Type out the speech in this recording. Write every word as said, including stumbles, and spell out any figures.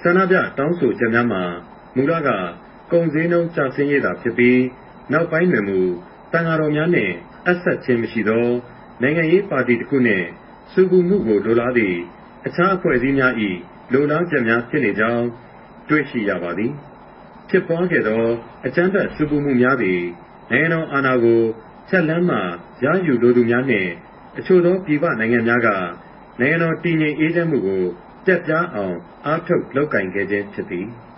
ဆန္ဒပြတောင်းဆိုချက်များမှာမူလကကုန်စည်နှုန်းကျဆင်းရေးသာဖြစ်ပြီးနောက်ပိုင်းတွင်မူတန်ဃာတော်များနှင့်အဆက်ချင်းမရှိသောနိုင်ငံရေးပါတီတစ်ခုနှင့်စူပူမှုကိုလိုလားသည့်အခြားအဖွဲ့အစည်းများ၏လိုလားချက်များဖြစ်နေကြောင်းတွေ့ရှိရပါသည်ဖြစ်ပွားခဲ့သောအကြမ်းဖက်စူပူမှုများသည်နိုင်ငံတော်အာဏာကိုချက်လန်းမှရယူလိုသူများနှင့်အချို့သောပြည်ပနိုင်ငံများကနိုင်ငံတော်တည်ငြိမ်အေးချမ်းမှုကိုပြတ်ပြားအောင်အားထုတ်လုပ်ကင်ခဲ့ခြင်းဖြစ်သည်